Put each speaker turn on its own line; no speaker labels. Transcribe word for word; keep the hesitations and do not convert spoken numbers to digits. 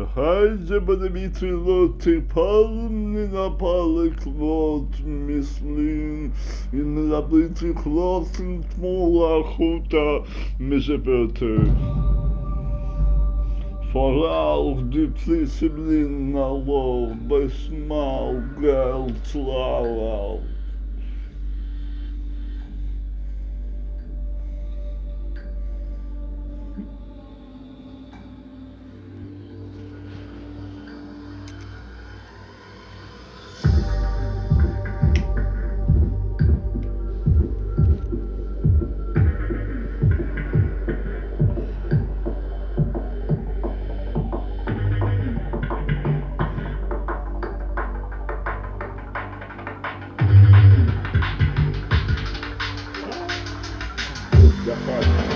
Хайде бъде ти пълни на палък вод мислин и на бити хлосен смола хута межебете. Vooral die discipline al besmaal geld slauw. Yapar.